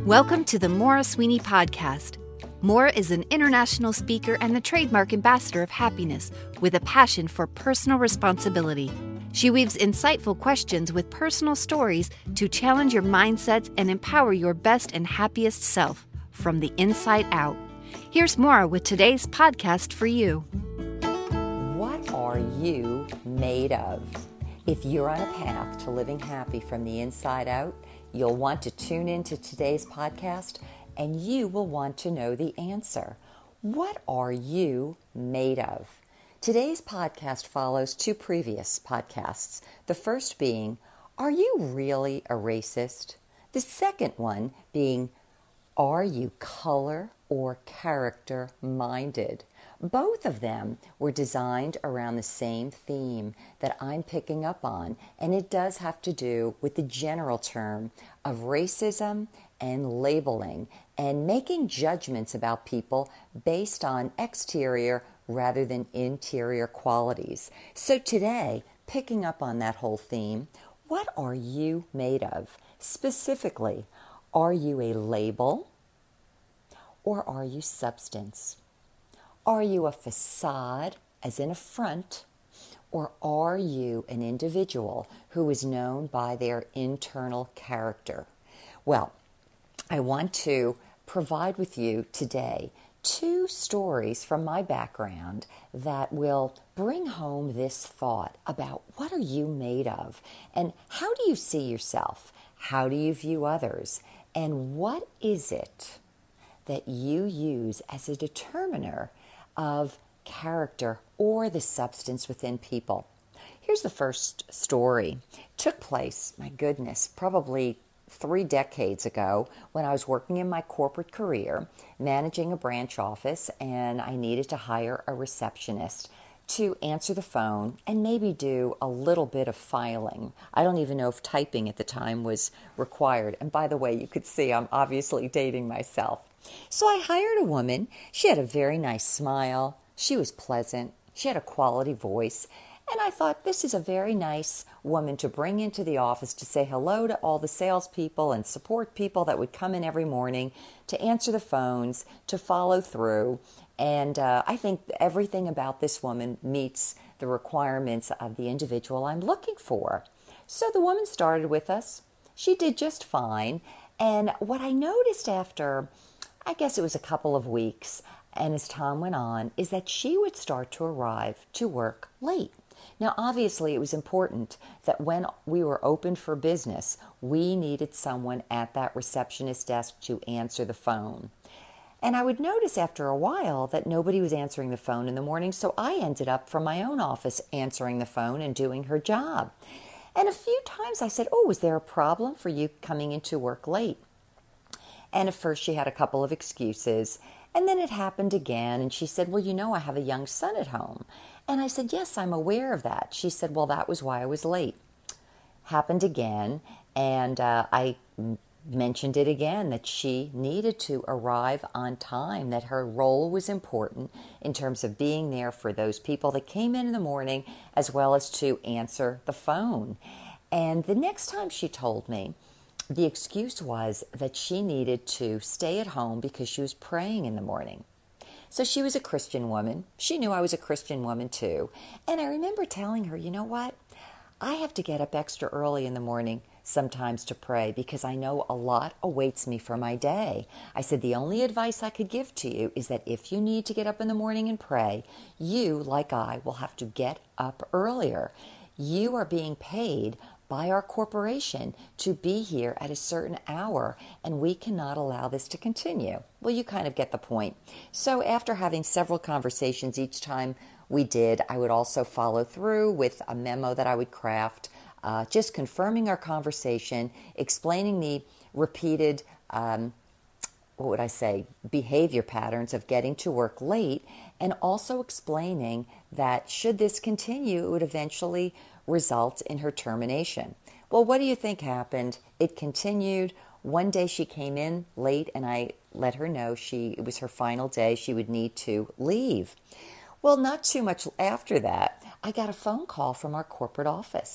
Welcome to the Maura Sweeney Podcast. Maura is an international speaker and the trademark ambassador of happiness with a passion for personal responsibility. She weaves insightful questions with personal stories to challenge your mindsets and empower your best and happiest self from the inside out. Here's Maura with today's podcast for you. What are you made of? If you're on a path to living happy from the inside out, you'll want to tune into today's podcast and you will want to know the answer. What are you made of? Today's podcast follows two previous podcasts. The first being, are you really a racist? The second one being, are you color or character minded? Both of them were designed around the same theme that I'm picking up on, and it does have to do with the general term of racism and labeling and making judgments about people based on exterior rather than interior qualities. So today, picking up on that whole theme, what are you made of? Specifically, are you a label or are you substance? Are you a facade, as in a front, or are you an individual who is known by their internal character? Well, I want to provide with you today two stories from my background that will bring home this thought about what are you made of and how do you see yourself? How do you view others? And what is it that you use as a determiner of character or the substance within people? Here's the first story. It took place, my goodness, probably 3 decades ago when I was working in my corporate career, managing a branch office, and I needed to hire a receptionist to answer the phone and maybe do a little bit of filing. I don't even know if typing at the time was required. And by the way, you could see I'm obviously dating myself. So I hired a woman. She had a very nice smile. She was pleasant. She had a quality voice. And I thought, this is a very nice woman to bring into the office to say hello to all the salespeople and support people that would come in every morning to answer the phones, to follow through. And I think everything about this woman meets the requirements of the individual I'm looking for. So the woman started with us. She did just fine. And what I noticed after, I guess it was a couple of weeks, and as time went on, is that she would start to arrive to work late. Now, obviously, it was important that when we were open for business, we needed someone at that receptionist desk to answer the phone. And I would notice after a while that nobody was answering the phone in the morning, so I ended up from my own office answering the phone and doing her job. And a few times I said, oh, is there a problem for you coming into work late? And at first she had a couple of excuses, and then it happened again, and she said, well, you know, I have a young son at home. And I said, yes, I'm aware of that. She said, well, that was why I was late. Happened again, and I mentioned it again, that she needed to arrive on time, that her role was important in terms of being there for those people that came in the morning, as well as to answer the phone. And the next time she told me, the excuse was that she needed to stay at home because she was praying in the morning. So she was a Christian woman. She knew I was a Christian woman too. And I remember telling her, you know what? I have to get up extra early in the morning sometimes to pray because I know a lot awaits me for my day. I said, the only advice I could give to you is that if you need to get up in the morning and pray, you, like I, will have to get up earlier. You are being paid by our corporation to be here at a certain hour, and we cannot allow this to continue. Well, you kind of get the point. So after having several conversations each time we did, I would also follow through with a memo that I would craft, just confirming our conversation, explaining the repeated, behavior patterns of getting to work late, and also explaining that should this continue, it would eventually result in her termination. Well, what do you think happened? It continued. One day she came in late and I let her know it was her final day. She would need to leave. Well, not too much after that, I got a phone call from our corporate office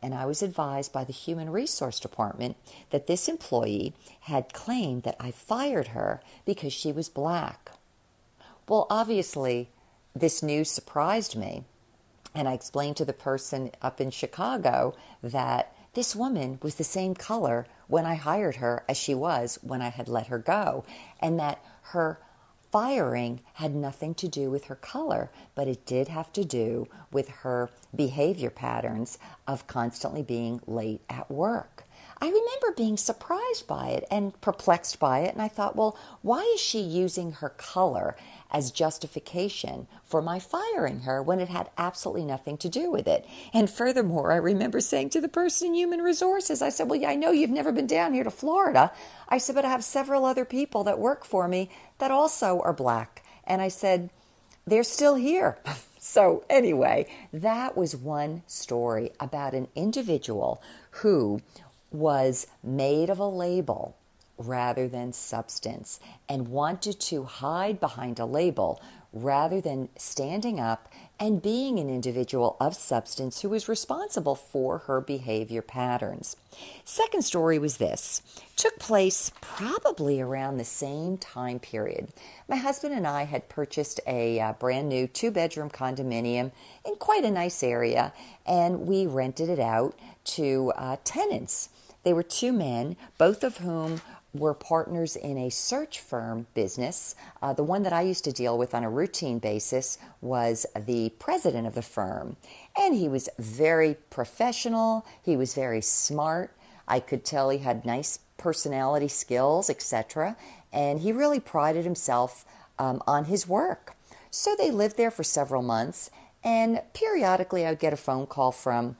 and I was advised by the Human Resource Department that this employee had claimed that I fired her because she was black. Well, obviously, this news surprised me, and I explained to the person up in Chicago that this woman was the same color when I hired her as she was when I had let her go, and that her firing had nothing to do with her color, but it did have to do with her behavior patterns of constantly being late at work. I remember being surprised by it and perplexed by it, and I thought, well, why is she using her color as justification for my firing her when it had absolutely nothing to do with it? And furthermore, I remember saying to the person in Human Resources, I said, well, yeah, I know you've never been down here to Florida. I said, but I have several other people that work for me that also are black. And I said, they're still here. So anyway, that was one story about an individual who was made of a label rather than substance and wanted to hide behind a label rather than standing up and being an individual of substance who was responsible for her behavior patterns. Second story was this. Took place probably around the same time period. My husband and I had purchased a brand new 2-bedroom condominium in quite a nice area, and we rented it out to tenants. They were 2 men, both of whom were partners in a search firm business. The one that I used to deal with on a routine basis was the president of the firm. And he was very professional. He was very smart. I could tell he had nice personality skills, etc. And he really prided himself on his work. So they lived there for several months. And periodically I would get a phone call from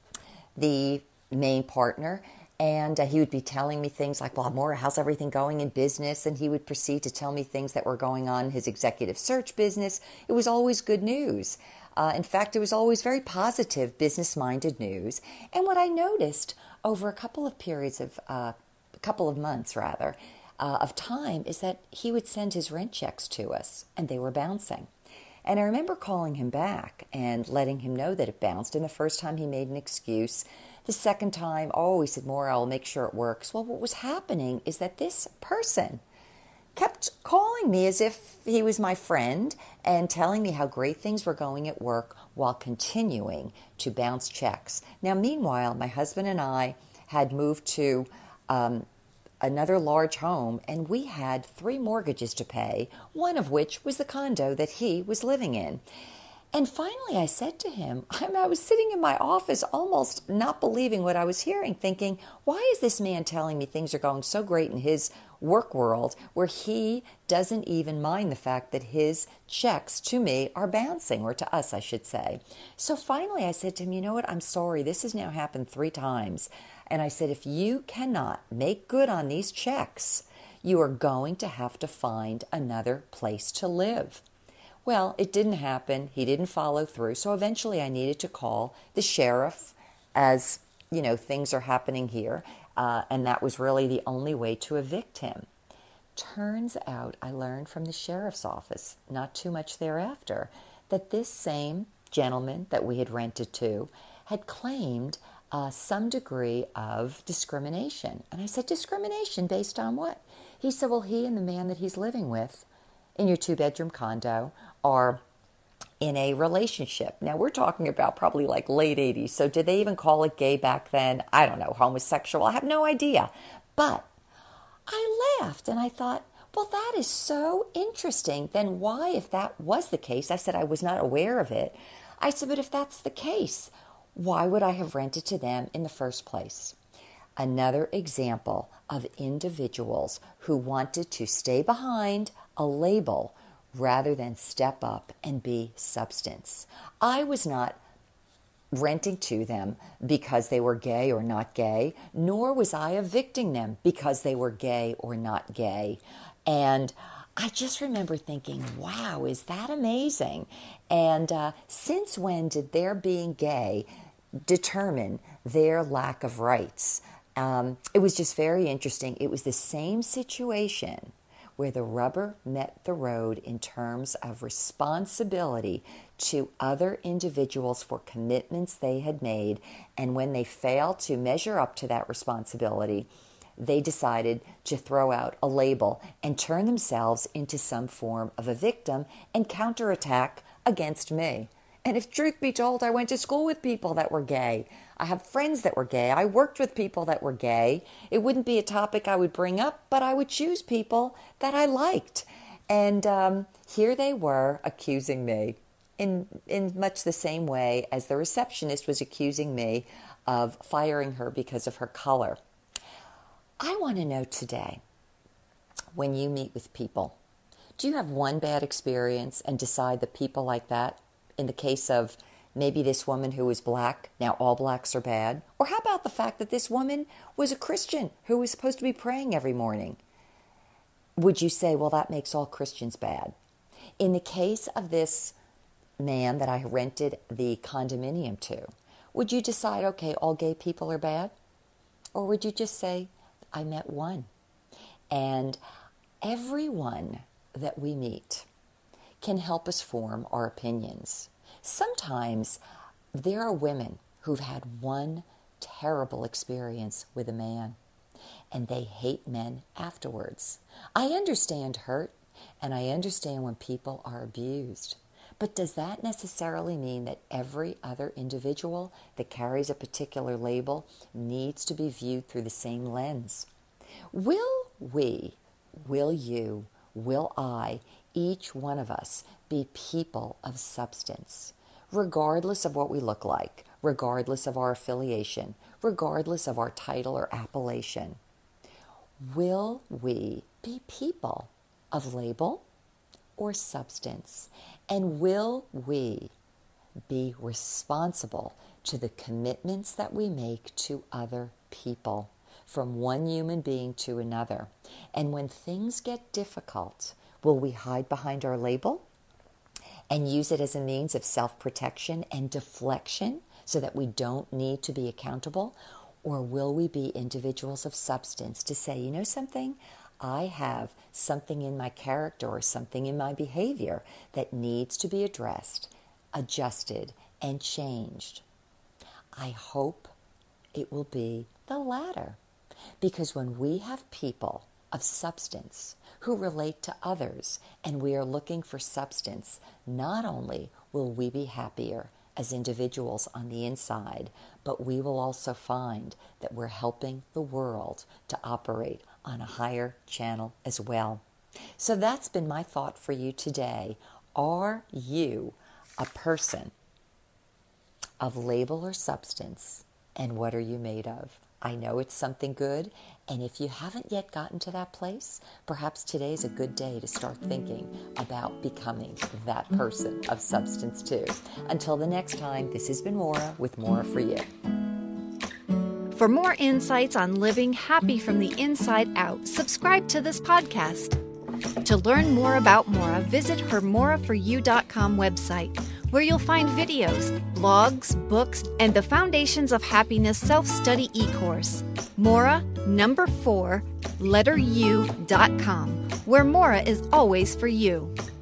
the main partner. And he would be telling me things like, well, Maura, how's everything going in business? And he would proceed to tell me things that were going on in his executive search business. It was always good news. In fact, it was always very positive, business-minded news. And what I noticed over a couple of months of time is that he would send his rent checks to us, and they were bouncing. And I remember calling him back and letting him know that it bounced. And the first time he made an excuse. The second time, he said, Maura, I'll make sure it works. Well, what was happening is that this person kept calling me as if he was my friend and telling me how great things were going at work while continuing to bounce checks. Now, meanwhile, my husband and I had moved to another large home, and we had 3 mortgages to pay, one of which was the condo that he was living in. And finally I said to him, I was sitting in my office almost not believing what I was hearing, thinking, why is this man telling me things are going so great in his work world where he doesn't even mind the fact that his checks to me are bouncing, or to us, I should say. So finally I said to him, you know what, I'm sorry, this has now happened 3 times. And I said, if you cannot make good on these checks, you are going to have to find another place to live. Well, it didn't happen. He didn't follow through. So eventually I needed to call the sheriff, as, you know, things are happening here. And that was really the only way to evict him. Turns out I learned from the sheriff's office, not too much thereafter, that this same gentleman that we had rented to had claimed some degree of discrimination. And I said, discrimination based on what? He said, well, he and the man that he's living with in your 2-bedroom condo are in a relationship. Now, we're talking about probably like late 80s. So did they even call it gay back then? I don't know. Homosexual? I have no idea. But I laughed and I thought, well, that is so interesting. Then why, if that was the case, I said I was not aware of it. I said, but if that's the case, why would I have rented to them in the first place? Another example of individuals who wanted to stay behind a label rather than step up and be substance. I was not renting to them because they were gay or not gay, nor was I evicting them because they were gay or not gay. And I just remember thinking, wow, is that amazing? And since when did their being gay determine their lack of rights? It was just very interesting. It was the same situation where the rubber met the road in terms of responsibility to other individuals for commitments they had made, and when they failed to measure up to that responsibility, they decided to throw out a label and turn themselves into some form of a victim and counterattack against me. And if truth be told, I went to school with people that were gay. I have friends that were gay. I worked with people that were gay. It wouldn't be a topic I would bring up, but I would choose people that I liked. And here they were accusing me in much the same way as the receptionist was accusing me of firing her because of her color. I want to know today, when you meet with people, do you have one bad experience and decide that people like that, in the case of maybe this woman who was black, now all blacks are bad? Or how about the fact that this woman was a Christian who was supposed to be praying every morning? Would you say, well, that makes all Christians bad? In the case of this man that I rented the condominium to, would you decide, okay, all gay people are bad? Or would you just say, I met one? And everyone that we meet can help us form our opinions. Sometimes there are women who've had one terrible experience with a man, and they hate men afterwards. I understand hurt, and I understand when people are abused. But does that necessarily mean that every other individual that carries a particular label needs to be viewed through the same lens? Will we, will you, will I, each one of us be people of substance, regardless of what we look like, regardless of our affiliation, regardless of our title or appellation? Will we be people of label or substance? And will we be responsible to the commitments that we make to other people, from one human being to another? And when things get difficult, will we hide behind our label and use it as a means of self-protection and deflection so that we don't need to be accountable? Or will we be individuals of substance to say, you know something? I have something in my character or something in my behavior that needs to be addressed, adjusted, and changed. I hope it will be the latter, because when we have people of substance who relate to others and we are looking for substance, not only will we be happier as individuals on the inside, but we will also find that we're helping the world to operate on a higher channel as well. So that's been my thought for you today. Are you a person of label or substance, and what are you made of? I know it's something good, and if you haven't yet gotten to that place, perhaps today is a good day to start thinking about becoming that person of substance too. Until the next time, this has been Maura with Maura for You. For more insights on living happy from the inside out, subscribe to this podcast. To learn more about Maura, visit her MauraForYou.com website, where you'll find videos, blogs, books, and the Foundations of Happiness self-study e-course. Maura, 4, letter U.com, where Maura is always for you.